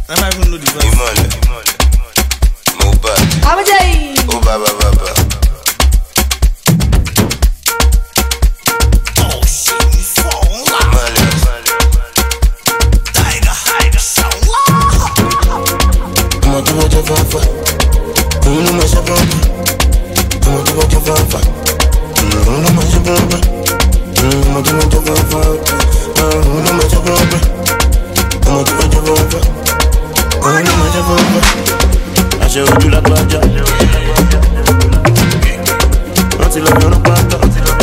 I might even know the voice. Mobile. Abajay. Oh, baba. Oh shit, you fall. Tiger, so I'm a do what you want for. You know my shop. I'm a do what you want for. You know my shop. I'm a do what you want for. You know my shop. I'm a do what you want for. You know my shop. I show you like Baja. Until I don't pass.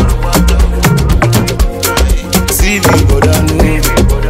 CV, but I know.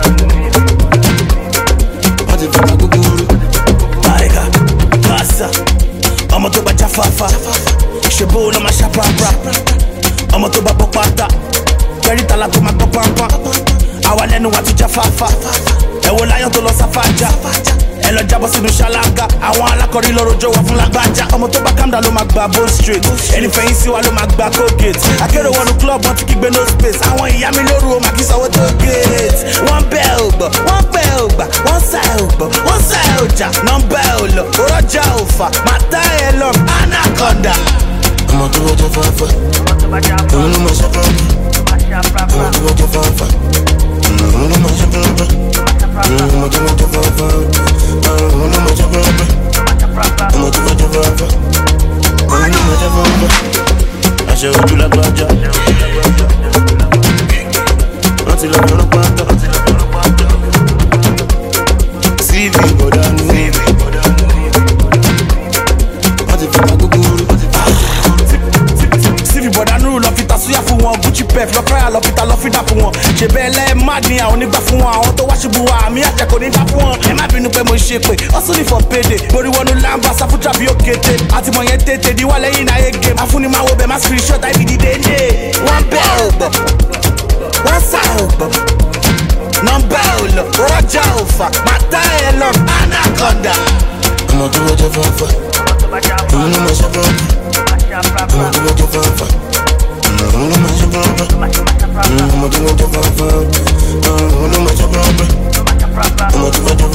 What if I go guru? Tiger, Kasa. I'm a to ba Jafafa. Shebo na ma shapapra. I'm a to ba Bokpata. Very talent ma Papa. Awa lẹ́nu wa ti Jafafa. Ẹ wo láyọ̀ tó lọ sáfàjà. Ẹ lọ jábọ́ sínú ṣáláńgá. Àwọn alákọ̀rí lọ́rọ̀ jọ wà fún lágbájá. Ọmọ tó bá calm down ló máa gba bone straight. Ẹni fẹ̀yìn sí wa ló máa gba Colgate. Akérò wọnú club wọn ti kígbe no space. Àwọn ìyá mi lóru o máa kí sanwó tó gate. Wọ́n bẹ́ ò gbọ́, wọ́n bẹ́ ò gbà, wọ́n sá ò gbọ́, wọ́n sá ò jà. Nọ́mbà ò lọ, òrọ́jà ò fà. Màtá ẹ̀ lọ, anaconda. I'm a do what you want for. You know my shop. I'm a do what you want for. You know my shop. I'm a do what you want for. You know my shop. I'm a do what you want for. You know my shop. I show you like Baja. Until I don't pass. CV, but I know. What if I go guru? CV bọ̀dá nuru lọ fi tasúyà fún wọn Gucci pef lọ fẹ́ràn lọ fi ta lọ fi dà fún wọn ṣe bẹ́ẹ̀ lẹ́ẹ̀ má ní àwọn onígbà fún wọn àwọn tó wá ṣubú wa àmì àjẹkọ̀ nígbà fún wọn ẹ má bínú pé mo ṣe pé ọ̀sùn ní for payday borí wọnú lamba sáfújà bí ó kété àtìmọ̀ yẹn tètè di wà lẹ́yìn náà yé game afúnimáwo bẹ́ẹ̀ má screenshot àìbí di dédé wọ́n bẹ́ ò gbọ́ wọ́n sá ò gbọ́ nọ́mbà ò lọ rọ́jà ò fà màtá ẹ̀ lọ anaconda. I'm a do what you want for. You know my shop. I'm a do what you want for. You know my shop. I'm a do what you want for. You know my shop. I'm a do what you